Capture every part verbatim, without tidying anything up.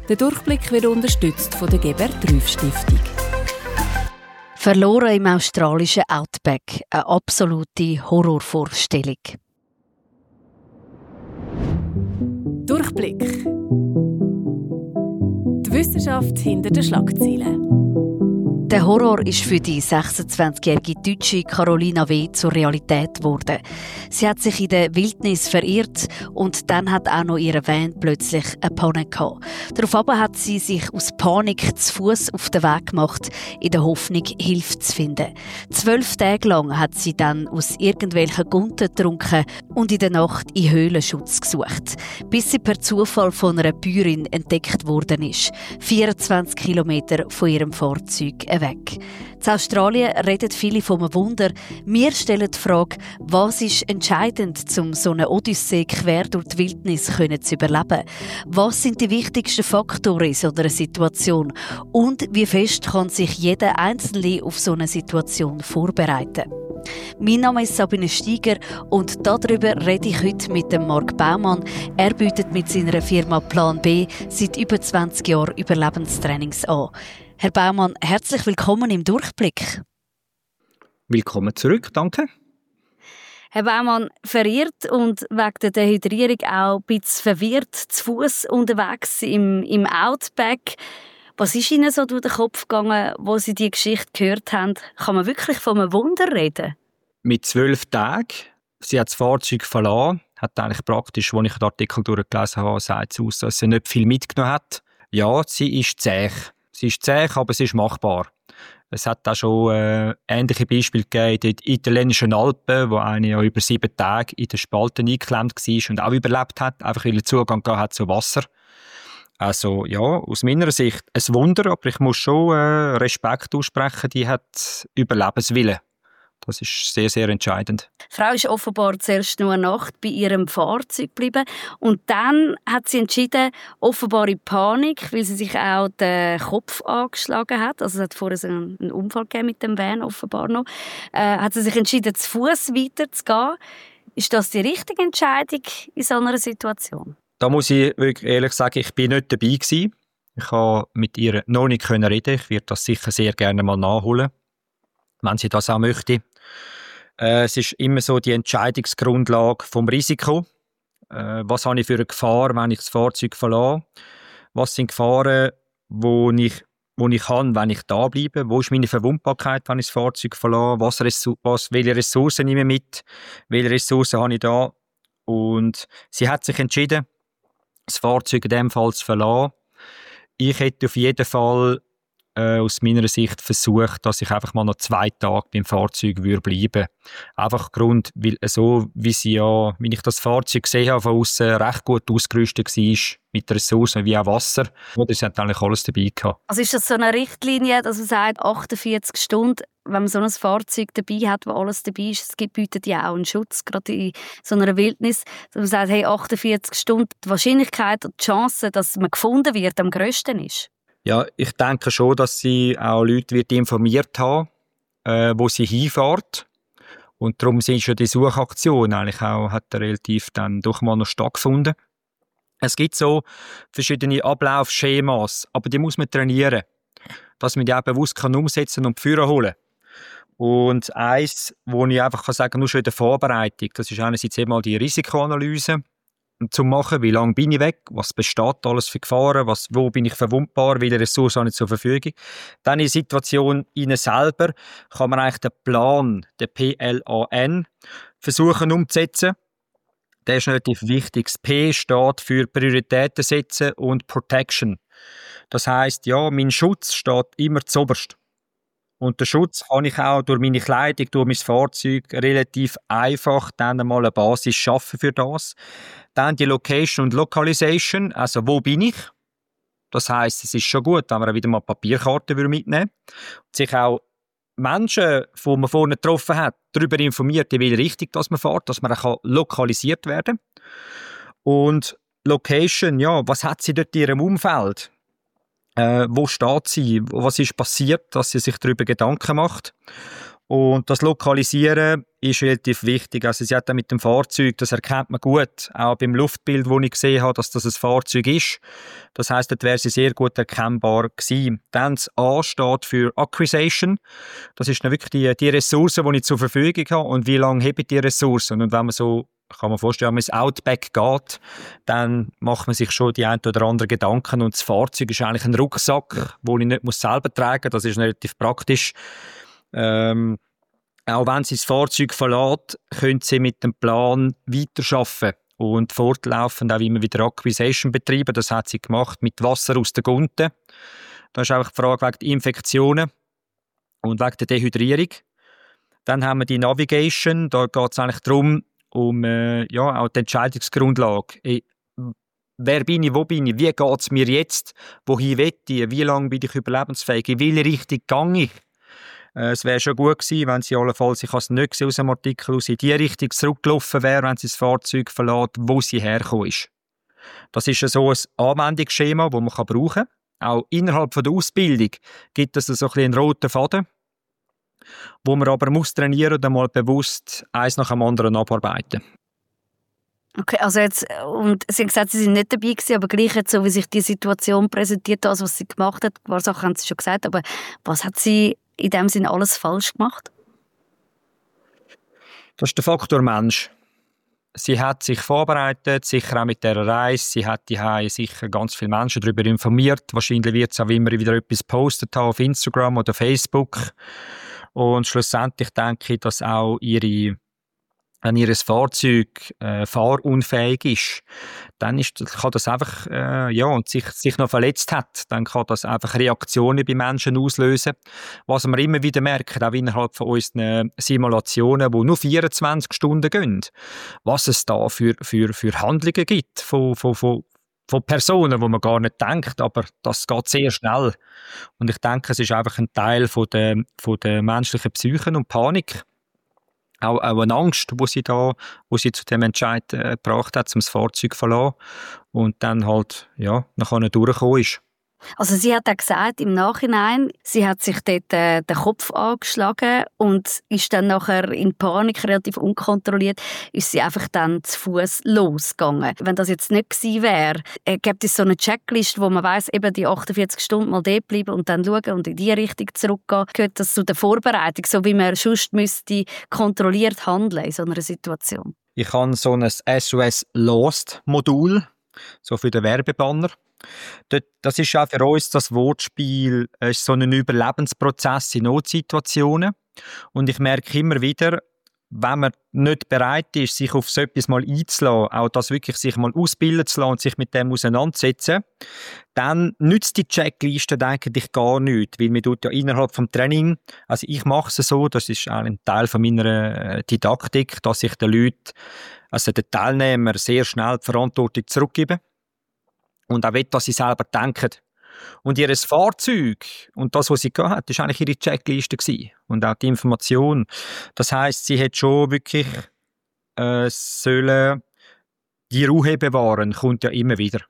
Der Durchblick wird unterstützt von der Gebert-Rüff-Stiftung. Verloren im australischen Outback. Eine absolute Horrorvorstellung. Durchblick. Die Wissenschaft hinter den Schlagzeilen. Der Horror ist für die sechsundzwanzigjährige Deutsche Carolina W. zur Realität geworden. Sie hat sich in der Wildnis verirrt und dann hat auch noch ihre Van plötzlich eine Panne gehabt. Daraufhin hat sie sich aus Panik zu Fuß auf den Weg gemacht, in der Hoffnung, Hilfe zu finden. Zwölf Tage lang hat sie dann aus irgendwelchen Gunten getrunken und in der Nacht in Höhlenschutz gesucht, bis sie per Zufall von einer Bäuerin entdeckt worden ist, vierundzwanzig Kilometer von ihrem Fahrzeug weg. In Australien reden viele von einem Wunder. Wir stellen die Frage, was ist entscheidend, um so eine Odyssee quer durch die Wildnis zu überleben? Was sind die wichtigsten Faktoren in so einer Situation? Und wie fest kann sich jeder Einzelne auf so eine Situation vorbereiten? Mein Name ist Sabine Steiger und darüber rede ich heute mit dem Marc Baumann. Er bietet mit seiner Firma Plan B seit über zwanzig Jahren Überlebenstrainings an. Herr Baumann, herzlich willkommen im Durchblick. Willkommen zurück, danke. Herr Baumann, verirrt und wegen der Dehydrierung auch ein bisschen verwirrt, zu Fuß unterwegs im, im Outback. Was ist Ihnen so durch den Kopf gegangen, wo Sie die Geschichte gehört haben? Kann man wirklich von einem Wunder reden? Mit zwölf Tagen, sie hat das Fahrzeug verlassen, hat eigentlich praktisch, als ich den Artikel durchgelesen habe, sagt es aus, dass sie nicht viel mitgenommen hat. Ja, sie ist zäh. Sie ist zäh, aber sie ist machbar. Es hat auch schon äh, ähnliche Beispiele gegeben in den italienischen Alpen, wo eine ja über sieben Tage in den Spalten eingeklemmt war und auch überlebt hat, einfach weil er Zugang hat zu Wasser. Also ja, aus meiner Sicht ein Wunder, aber ich muss schon äh, Respekt aussprechen, die hat Überlebenswillen. Das ist sehr, sehr entscheidend. Die Frau ist offenbar zuerst nur eine Nacht bei ihrem Fahrzeug geblieben und dann hat sie entschieden, offenbar in Panik, weil sie sich auch den Kopf angeschlagen hat, also es hat vorher einen Unfall gegeben mit dem Van offenbar noch, äh, hat sie sich entschieden, zu Fuß weiterzugehen. Ist das die richtige Entscheidung in so einer Situation? Da muss ich wirklich ehrlich sagen, ich bin nicht dabei gewesen. Ich konnte mit ihr noch nicht reden. Ich werde das sicher sehr gerne mal nachholen, wenn sie das auch möchte. Äh, es ist immer so die Entscheidungsgrundlage vom Risiko. Äh, was habe ich für eine Gefahr, wenn ich das Fahrzeug verlasse? Was sind Gefahren, wo ich, wo ich habe, wenn ich da bleibe? Wo ist meine Verwundbarkeit, wenn ich das Fahrzeug verlasse? Was, was, welche Ressourcen nehme ich mit? Welche Ressourcen habe ich da? Und sie hat sich entschieden, das Fahrzeug in diesem Fall zu verlassen. Ich hätte auf jeden Fall äh, aus meiner Sicht versucht, dass ich einfach mal noch zwei Tage beim Fahrzeug würde bleiben. Einfach Grund, weil so wie sie ja, wenn ich das Fahrzeug gesehen habe, von außen recht gut ausgerüstet war, mit Ressourcen wie auch Wasser. Oder sie hat eigentlich alles dabei gehabt. Also ist das so eine Richtlinie, dass man sagt, achtundvierzig Stunden, wenn man so ein Fahrzeug dabei hat, wo alles dabei ist, es gibt, bietet ja auch einen Schutz, gerade in so einer Wildnis, dass man sagt, hey, achtundvierzig Stunden, die Wahrscheinlichkeit und die Chance, dass man gefunden wird, am grössten ist? Ja, ich denke schon, dass sie auch Leute wird informiert haben, äh, wo sie hinfährt. Und darum sind schon die Suchaktion eigentlich auch, hat relativ dann doch mal noch stattgefunden. Es gibt so verschiedene Ablaufschemas, aber die muss man trainieren, dass man die auch bewusst kann umsetzen und Führer holen. Und eins, wo ich einfach kann sagen, nur schon in der Vorbereitung, das ist einerseits einmal die Risikoanalyse zu machen, wie lange bin ich weg, was besteht alles für Gefahren, was, wo bin ich verwundbar, welche Ressourcen habe ich zur Verfügung. Dann in der Situation innen selber kann man eigentlich den Plan, den P L A N, versuchen umzusetzen. Der ist relativ wichtig. Das P steht für Prioritäten setzen und Protection. Das heisst, ja, mein Schutz steht immer zuoberst. Und den Schutz kann ich auch durch meine Kleidung, durch mein Fahrzeug relativ einfach dann einmal eine Basis schaffen für das. Dann die Location und Localization, also wo bin ich? Das heisst, es ist schon gut, wenn man wieder mal Papierkarten mitnehmen würde. Sich auch Menschen, die man vorne getroffen hat, darüber informiert, in welche Richtung dass man fährt, dass man auch lokalisiert werden kann. Und Location, ja, was hat sie dort in ihrem Umfeld? Äh, wo steht sie? Was ist passiert, dass sie sich darüber Gedanken macht? Und das Lokalisieren ist relativ wichtig. Also sie hat dann mit dem Fahrzeug, das erkennt man gut, auch beim Luftbild, wo ich gesehen habe, dass das ein Fahrzeug ist. Das heisst, dort wäre sie sehr gut erkennbar gewesen. Dann das A steht für Acquisition. Das ist dann wirklich die, die Ressourcen, die ich zur Verfügung habe und wie lange habe ich die Ressourcen. Und wenn man so, kann man vorstellen, wenn man ins Outback geht, dann macht man sich schon die ein oder andere Gedanken und das Fahrzeug ist eigentlich ein Rucksack, den ich nicht muss selber tragen muss. Das ist relativ praktisch. Ähm, auch wenn sie das Fahrzeug verlässt, können sie mit dem Plan weiterarbeiten und fortlaufend auch immer wieder Acquisition betreiben. Das hat sie gemacht mit Wasser aus der Gunte. Da ist einfach die Frage wegen der Infektionen und wegen der Dehydrierung. Dann haben wir die Navigation. Da geht es eigentlich darum, um äh, ja, auch die Entscheidungsgrundlage. Ich, wer bin ich, wo bin ich, wie geht es mir jetzt, wohin will ich, wie lange bin ich überlebensfähig, in welche Richtung gehe ich. Es wäre schon gut gewesen, wenn sie allenfalls, ich habe es nicht gesehen aus dem Artikel, aus in die Richtung zurückgelaufen wäre, wenn sie das Fahrzeug verlässt, wo sie hergekommen ist. Das ist so ein Anwendungsschema, das man brauchen kann. Auch innerhalb der Ausbildung gibt es so ein bisschen einen roten Faden, wo man aber muss trainieren und einmal bewusst eins nach dem anderen abarbeiten. Okay, also jetzt, und Sie haben gesagt, Sie sind nicht dabei gewesen, aber gleich jetzt, so wie sich die Situation präsentiert, das, was sie gemacht hat, ein paar Sachen haben Sie schon gesagt, aber was hat sie in dem Sinne alles falsch gemacht? Das ist der Faktor Mensch. Sie hat sich vorbereitet, sicher auch mit dieser Reise. Sie hat die sicher ganz viele Menschen darüber informiert. Wahrscheinlich wird sie auch immer wieder etwas postet haben auf Instagram oder Facebook. Und schlussendlich denke ich, dass auch ihre wenn ihr Fahrzeug äh, fahrunfähig ist, dann ist, kann das einfach, äh, ja, und sich, sich noch verletzt hat, dann kann das einfach Reaktionen bei Menschen auslösen. Was wir immer wieder merken, auch innerhalb von unseren Simulationen, die nur vierundzwanzig Stunden gehen, was es da für, für, für Handlungen gibt von, von, von, von Personen, wo man gar nicht denkt, aber das geht sehr schnell. Und ich denke, es ist einfach ein Teil von der, von der menschlichen Psyche und Panik. Auch, auch eine Angst, wo sie da, wo sie zu dem Entscheid äh, gebracht hat, zum das Fahrzeug zu verlassen und dann halt, ja, nachher durchgekommen ist. Also sie hat auch gesagt, im Nachhinein, sie hat sich dort äh, den Kopf angeschlagen und ist dann nachher in Panik, relativ unkontrolliert, ist sie einfach dann zu Fuß losgegangen. Wenn das jetzt nicht gewesen wäre, äh, gibt es so eine Checklist, wo man weiss, eben die achtundvierzig Stunden mal dort bleiben und dann schauen und in die Richtung zurückgehen. Gehört das zu der Vorbereitung, so wie man sonst müsste kontrolliert handeln in so einer Situation? Ich habe so ein S O S Lost Modul, so für den Werbebanner. Das ist auch für uns das Wortspiel, es ist so ein Überlebensprozess in Notsituationen. Und ich merke immer wieder, wenn man nicht bereit ist, sich auf so etwas mal einzulassen, auch das wirklich sich mal ausbilden zu lassen und sich mit dem auseinanderzusetzen, dann nützt die Checkliste eigentlich gar nichts, weil man tut ja innerhalb des Training, also ich mache es so, das ist auch ein Teil von meiner Didaktik, dass ich den Leuten, also den Teilnehmern sehr schnell die Verantwortung zurückgebe. Und auch will, dass sie selber denken. Und ihr Fahrzeug und das, was sie gehabt hat, war eigentlich ihre Checkliste gewesen. Und auch die Information. Das heisst, sie hat schon wirklich äh, sollen die Ruhe bewahren, kommt ja immer wieder.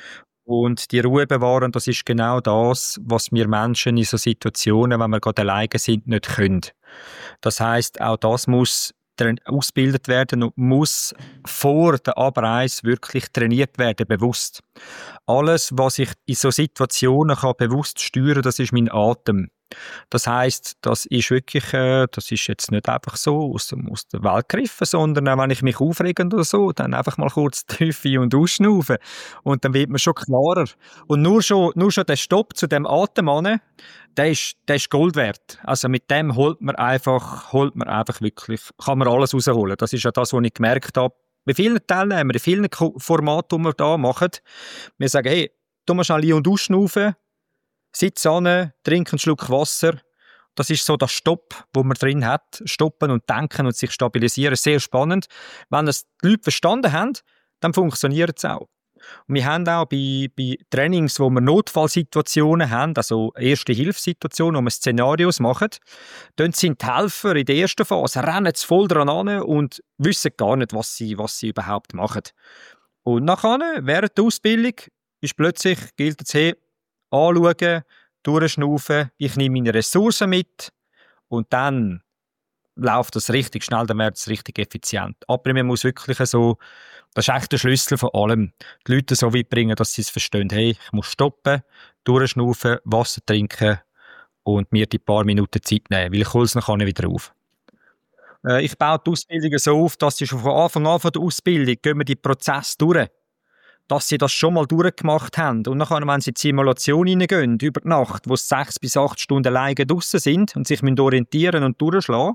Und die Ruhe bewahren, das ist genau das, was wir Menschen in so Situationen, wenn wir gerade alleine sind, nicht können. Das heisst, auch das muss ausgebildet werden und muss vor der Abreise wirklich trainiert werden, bewusst. Alles, was ich in so Situationen kann bewusst steuern, das ist mein Atem. Das heisst, das ist wirklich, äh, das ist jetzt nicht einfach so aus, aus der Welt gegriffen, sondern auch wenn ich mich aufrege oder so, dann einfach mal kurz tief ein- und ausschnaufen. Und dann wird man schon klarer. Und nur schon, nur schon der Stopp zu dem Atem an, der ist, der ist Gold wert. Also mit dem holt man einfach, holt man einfach wirklich, kann man alles rausholen. Das ist ja das, was ich gemerkt habe. Bei vielen Teilnehmern, in vielen Formaten, die wir da machen, wir sagen, hey, tu mal schnell ein- und ausschnaufen, sitz an, trink einen Schluck Wasser. Das ist so das Stopp, wo man drin hat. Stoppen und denken und sich stabilisieren. Sehr spannend. Wenn das die Leute verstanden haben, dann funktioniert es auch. Und wir haben auch bei, bei Trainings, wo wir Notfallsituationen haben, also Erste-Hilfe-Situationen, wo wir Szenarios machen, dann sind die Helfer in der ersten Phase, rennen voll dran an und wissen gar nicht, was sie, was sie überhaupt machen. Und nachher, während der Ausbildung, ist plötzlich, gilt es, hey, anschauen, durchschnaufen, ich nehme meine Ressourcen mit und dann läuft das richtig schnell, dann wird es richtig effizient. Aber man muss wirklich so, das ist echt der Schlüssel von allem, die Leute so weit bringen, dass sie es verstehen, hey, ich muss stoppen, durchschnaufen, Wasser trinken und mir die paar Minuten Zeit nehmen, weil ich hole es nachher wieder auf. Äh, ich baue die Ausbildungen so auf, dass sie schon von Anfang an von der Ausbildung gehen wir die Prozess durch, dass sie das schon mal durchgemacht haben. Und dann, wenn sie in die Simulation hineingehen, über die Nacht, wo sie sechs bis acht Stunden alleine draussen sind und sich orientieren und durchschlagen,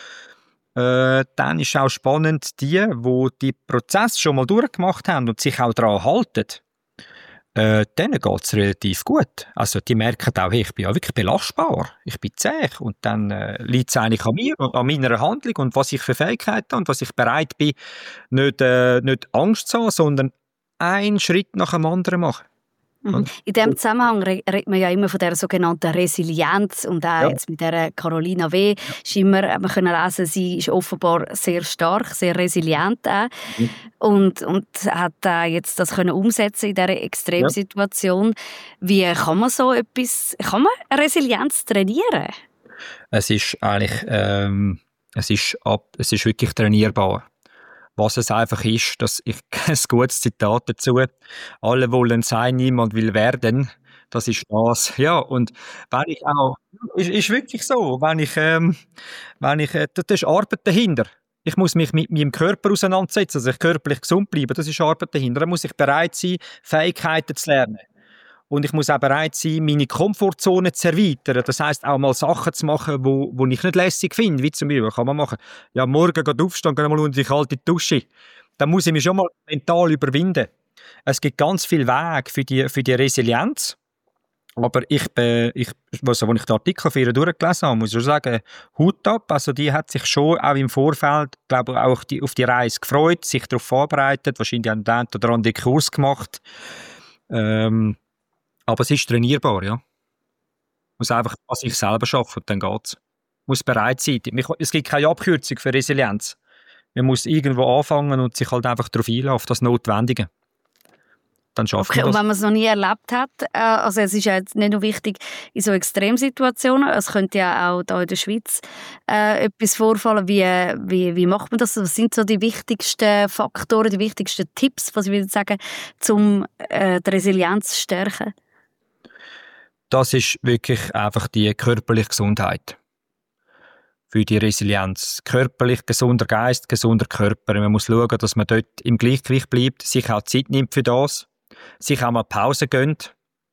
äh, dann ist auch spannend, die, die die Prozess schon mal durchgemacht haben und sich auch daran halten, äh, denen geht es relativ gut. Also die merken auch, hey, ich bin ja wirklich belastbar, ich bin zäh und dann äh, liegt es eigentlich an mir, an meiner Handlung und was ich für Fähigkeiten habe und was ich bereit bin, nicht, äh, nicht Angst zu haben, sondern einen Schritt nach dem anderen machen. Mhm. In diesem Zusammenhang redet man ja immer von der sogenannten Resilienz und auch Ja. jetzt mit der Carolina W. ist immer, man können lesen, sie ist offenbar sehr stark, sehr resilient auch. Mhm. und, und hat äh, jetzt das können umsetzen in dieser Extremsituation. Wie kann man so etwas, kann man Resilienz trainieren? Es ist eigentlich, ähm, es ist ab, es ist wirklich trainierbar. Was es einfach ist, dass ich ein gutes Zitat dazu. Alle wollen sein, niemand will werden. Das ist das. Ja, und wenn ich auch, ist, ist wirklich so, wenn ich, ähm, wenn ich, äh, das ist Arbeit dahinter. Ich muss mich mit meinem Körper auseinandersetzen, dass ich körperlich gesund bleibe. Das ist Arbeit dahinter. Da muss ich bereit sein, Fähigkeiten zu lernen. Und ich muss auch bereit sein, meine Komfortzone zu erweitern. Das heisst, auch mal Sachen zu machen, wo, wo ich nicht lässig finde. Wie zum Beispiel, kann man machen, ja, morgen geht aufstehen, gehen mal unter die kalte Dusche. Dann muss ich mich schon mal mental überwinden. Es gibt ganz viele Wege für die, für die Resilienz. Aber ich, bin, ich, also, als ich den Artikel für ihr durchgelesen habe, muss ich schon sagen, Hut ab. Also die hat sich schon auch im Vorfeld, glaube ich, auch die, auf die Reise gefreut, sich darauf vorbereitet, wahrscheinlich einen den oder anderen Kurs gemacht. Ähm, Aber es ist trainierbar, ja. Muss einfach an sich selber arbeiten, dann geht's. Muss bereit sein. Es gibt keine Abkürzung für Resilienz. Man muss irgendwo anfangen und sich halt einfach darauf einlassen, auf das Notwendige. Dann schafft Okay, man und das. wenn man es noch nie erlebt hat, äh, also es ist ja jetzt nicht nur wichtig in so Extremsituationen, es könnte ja auch hier in der Schweiz äh, etwas vorfallen. Wie, wie, wie macht man das? Was sind so die wichtigsten Faktoren, die wichtigsten Tipps, was ich würde sagen, um äh, die Resilienz zu stärken? Das ist wirklich einfach die körperliche Gesundheit. Für die Resilienz. Körperlich gesunder Geist, gesunder Körper. Man muss schauen, dass man dort im Gleichgewicht bleibt, sich auch Zeit nimmt für das, sich auch mal Pause gönnt,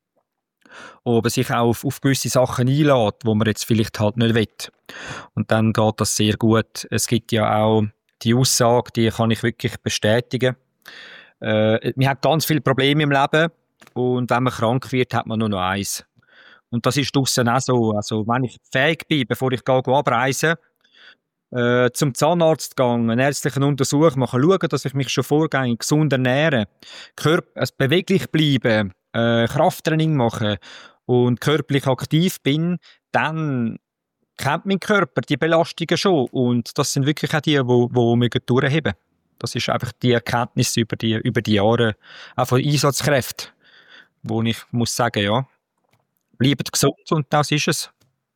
aber sich auch auf, auf gewisse Sachen einlädt, wo man jetzt vielleicht halt nicht will. Und dann geht das sehr gut. Es gibt ja auch die Aussage, die kann ich wirklich bestätigen. Äh, man hat ganz viele Probleme im Leben und wenn man krank wird, hat man nur noch eins. Und das ist draussen auch so. Also, wenn ich fähig bin, bevor ich gehe, gehe abreise, äh, zum Zahnarzt gehen, einen ärztlichen Untersuch machen, schauen, dass ich mich schon vorgängig gesund ernähre, Körper, also beweglich bleiben, äh, Krafttraining machen und körperlich aktiv bin, dann kennt mein Körper die Belastungen schon. Und das sind wirklich auch die, die, die wir durchheben. Das ist einfach die Erkenntnis über die, über die Jahre, auch von Einsatzkräften, wo ich muss sagen, ja, bleibt gesund und das ist es.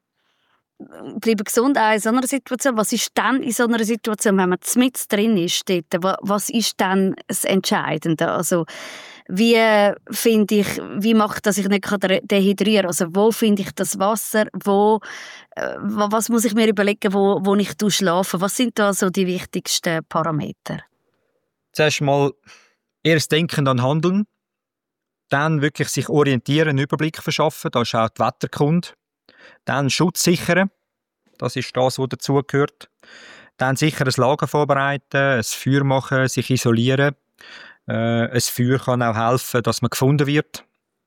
Bleiben gesund auch in so einer Situation. Was ist dann in so einer Situation, wenn man mitten drin ist? Dort, was ist dann das Entscheidende? Also, wie finde ich, wie mache ich, dass ich nicht dehydrieren kann? Also, wo finde ich das Wasser? Wo, äh, was muss ich mir überlegen, wo, wo ich schlafe? Was sind da so die wichtigsten Parameter? Zuerst mal erst denken, dann handeln. Dann wirklich sich orientieren, einen Überblick verschaffen. Da ist auch die Wetterkunde. Dann Schutz sichern. Das ist das, was dazugehört. Dann sicher ein Lager vorbereiten, ein Feuer machen, sich isolieren. Äh, ein Feuer kann auch helfen, dass man gefunden wird.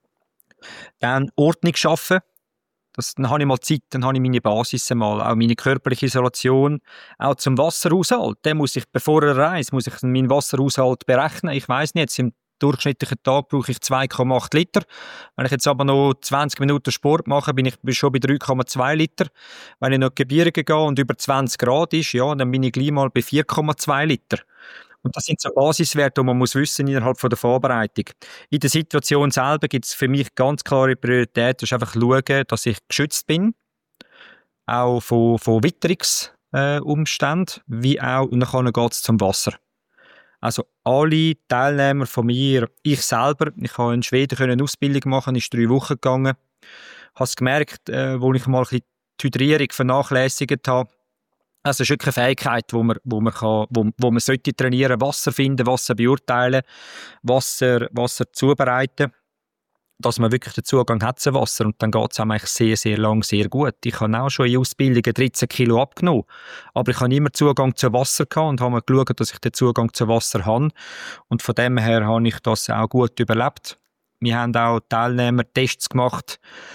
Dann Ordnung schaffen. Das, dann habe ich mal Zeit, dann habe ich meine Basis mal, auch meine körperliche Isolation, auch zum Wasserhaushalt. Den muss ich, bevor er reist, muss ich meinen Wasserhaushalt berechnen. Ich weiss nicht, im durchschnittlichen Tag brauche ich zwei Komma acht Liter. Wenn ich jetzt aber noch zwanzig Minuten Sport mache, bin ich schon bei drei Komma zwei Liter. Wenn ich noch Gebirge gehe und über zwanzig Grad ist, ja, dann bin ich gleich mal bei vier Komma zwei Liter. Und das sind so Basiswerte, die man muss wissen innerhalb von der Vorbereitung. In der Situation selber gibt es für mich ganz klare Priorität. Das ist einfach schauen, dass ich geschützt bin. Auch von, von Witterungs, äh, Umstände, wie auch, und dann geht es zum Wasser. Also alle Teilnehmer von mir, ich selber, ich habe in Schweden eine Ausbildung machen, ist drei Wochen gegangen, habe es gemerkt, äh, wo ich mal ein bisschen die Hydrierung vernachlässigt habe. Also es ist wirklich eine Fähigkeit, wo man, wo man, kann, wo, wo man sollte trainieren, Wasser finden, Wasser beurteilen, Wasser, Wasser zubereiten, dass man wirklich den Zugang hat zu Wasser, und dann geht es eigentlich sehr, sehr lang, sehr gut. Ich habe auch schon in Ausbildungen dreizehn Kilo abgenommen, aber ich habe immer Zugang zu Wasser gehabt und habe geschaut, dass ich den Zugang zu Wasser habe, und von dem her habe ich das auch gut überlebt. Wir haben auch Teilnehmertests gemacht,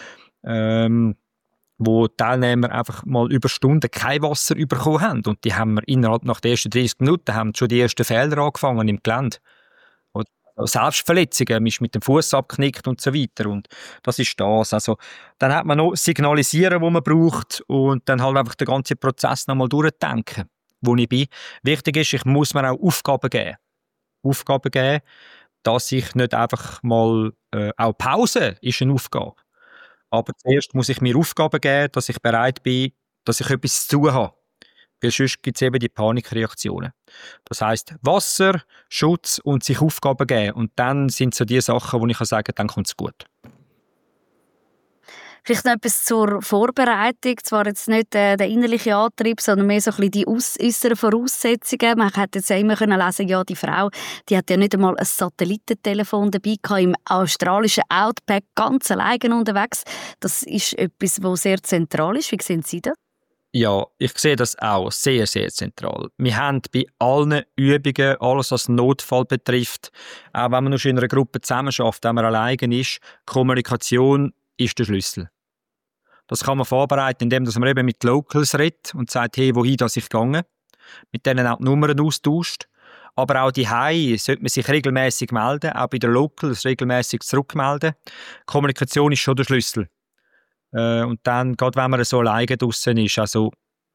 ähm, wo die Teilnehmer einfach mal über Stunden kein Wasser bekommen haben, und die haben wir innerhalb nach den ersten dreißig Minuten haben schon die ersten Fehler angefangen im Gelände. Selbstverletzungen, man ist mit dem Fuß abgeknickt und so weiter, und das ist das. Also, dann hat man noch Signalisieren, wo man braucht, und dann halt einfach den ganzen Prozess nochmal durchdenken, wo ich bin. Wichtig ist, ich muss mir auch Aufgaben geben. Aufgaben geben, dass ich nicht einfach mal, äh, auch Pause ist eine Aufgabe. Aber zuerst muss ich mir Aufgaben geben, dass ich bereit bin, dass ich etwas zu tun habe. Weil sonst gibt es eben die Panikreaktionen. Das heisst, Wasser, Schutz und sich Aufgaben geben. Und dann sind so die Sachen, wo ich sagen kann, dann kommt es gut. Vielleicht noch etwas zur Vorbereitung. Zwar jetzt nicht äh, der innerliche Antrieb, sondern mehr so ein bisschen die aus- äußeren Voraussetzungen. Man hat jetzt ja immer können lesen, ja, die Frau, die hat ja nicht einmal ein Satellitentelefon dabei gehabt, im australischen Outback, ganz alleine unterwegs. Das ist etwas, was sehr zentral ist. Wie sehen Sie das? Ja, ich sehe das auch sehr, sehr zentral. Wir haben bei allen Übungen, alles was Notfall betrifft, auch wenn man nur in einer Gruppe zusammenarbeitet, wenn man alleine ist, Kommunikation ist der Schlüssel. Das kann man vorbereiten, indem man eben mit Locals redet und sagt, hey, wohin das ich gehe, mit denen auch die Nummern austauscht. Aber auch die Hause sollte man sich regelmäßig melden, auch bei den Locals regelmäßig zurückmelden. Kommunikation ist schon der Schlüssel. Äh, und dann, gerade wenn man so alleine draussen ist, also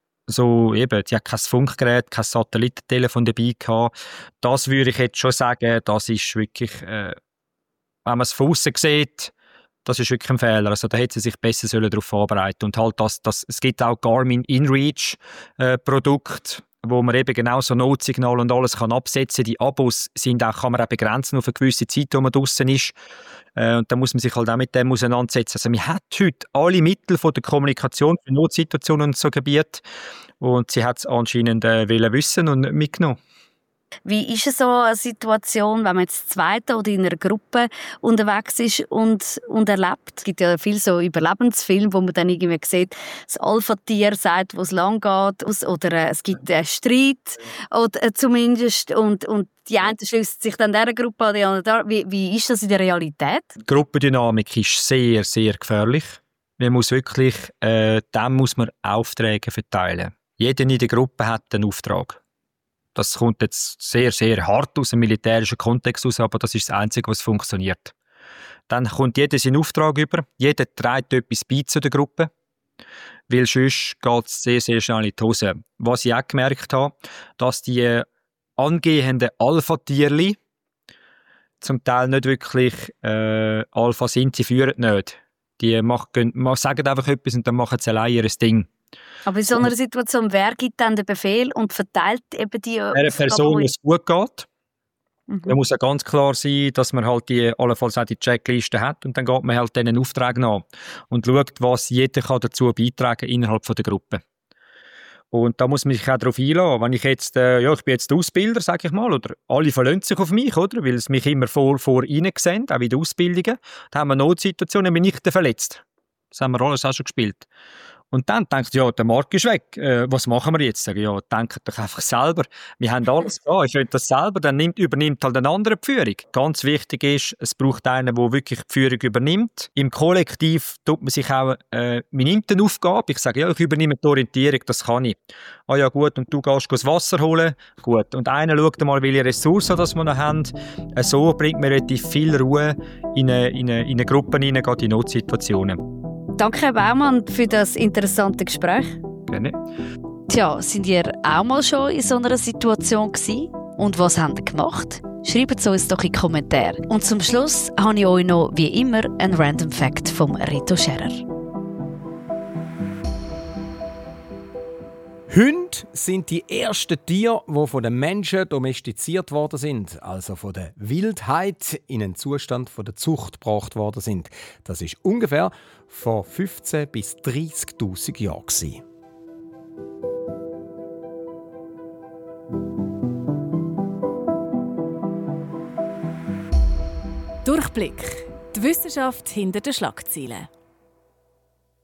so eben, die hat kein Funkgerät, kein Satellitentelefon dabei gehabt. Das würde ich jetzt schon sagen, das ist wirklich, äh, wenn man es von außen sieht, das ist wirklich ein Fehler. Also da hätte sie sich besser darauf vorbereiten. Und halt das, das, es gibt auch Garmin InReach äh, Produkte, wo man eben genau so Notsignal und alles kann absetzen. Die Abos sind auch, kann man auch begrenzen auf eine gewisse Zeit, wo man draussen ist. Äh, und da muss man sich halt auch mit dem auseinandersetzen. Also man hat heute alle Mittel von der Kommunikation für Notsituationen und so Gebiet. Und sie hat es anscheinend äh, wollen wissen und nicht mitgenommen. Wie ist es so eine Situation, wenn man jetzt zweite oder in einer Gruppe unterwegs ist und, und erlebt? Es gibt ja viele so Überlebensfilme, wo man dann irgendwie sieht, das Alpha-Tier sagt, wo es lang geht, oder äh, es gibt einen Streit, oder äh, zumindest, und, und die eine schließt sich dann dieser Gruppe an, die andere da. Wie, wie ist das in der Realität? Die Gruppendynamik ist sehr, sehr gefährlich. Man muss wirklich, äh, dem muss man Aufträge verteilen. Jeder in der Gruppe hat einen Auftrag. Das kommt jetzt sehr, sehr hart aus dem militärischen Kontext aus, aber das ist das Einzige, was funktioniert. Dann kommt jeder seinen Auftrag über, jeder trägt etwas bei zu der Gruppe, weil sonst geht es sehr, sehr schnell in die Hose. Was ich auch gemerkt habe, dass die angehenden Alpha-Tierli zum Teil nicht wirklich äh, Alpha sind, sie führen nicht. Die machen, sagen einfach etwas und dann machen sie allein ihr Ding. Aber in so einer Situation, wer gibt dann den Befehl und verteilt eben die Aufgaben? Der Person, die es gut geht. Mhm. Da muss ja ganz klar sein, dass man halt die, allenfalls auch die Checkliste hat, und dann geht man halt diesen Auftrag nach und schaut, was jeder kann dazu beitragen kann innerhalb der Gruppe. Und da muss man sich auch darauf einlassen. Wenn ich jetzt, äh, ja, ich bin jetzt Ausbilder, sage ich mal, oder alle verlassen sich auf mich, oder? Weil sie mich immer vor, vor ihnen sehen, auch in den Ausbildungen. Da haben wir Notsituationen, bin ich verletzt. Das haben wir alles auch schon gespielt. Und dann denkt ja, der Markt ist weg. Äh, was machen wir jetzt? Sag ich, ja, denkt doch einfach selber. Wir haben alles da, ich will das selber. Dann nimmt, übernimmt halt ein anderer die Führung. Ganz wichtig ist, es braucht einen, der wirklich die Führung übernimmt. Im Kollektiv tut man sich auch, äh, man nimmt eine Aufgabe. Ich sage, ja, ich übernehme die Orientierung, das kann ich. Ah ja, gut, und du gehst das Wasser holen. Gut. Und einer schaut mal, welche Ressourcen das wir noch haben. Äh, so bringt man relativ viel Ruhe in eine, in eine, in eine Gruppe hinein, gerade in Notsituationen. Danke, Herr Baumann, für das interessante Gespräch. Gerne. Tja, sind ihr auch mal schon in so einer Situation gewesen? Und was habt ihr gemacht? Schreibt es uns doch in die Kommentare. Und zum Schluss habe ich euch noch, wie immer, einen Random Fact vom Reto Scherer. Hunde sind die ersten Tiere, die von den Menschen domestiziert worden sind, also von der Wildheit in einen Zustand von der Zucht gebracht worden sind. Das ist ungefähr vor fünfzehntausend bis dreißigtausend Jahren. Durchblick. Die Wissenschaft hinter den Schlagzeilen.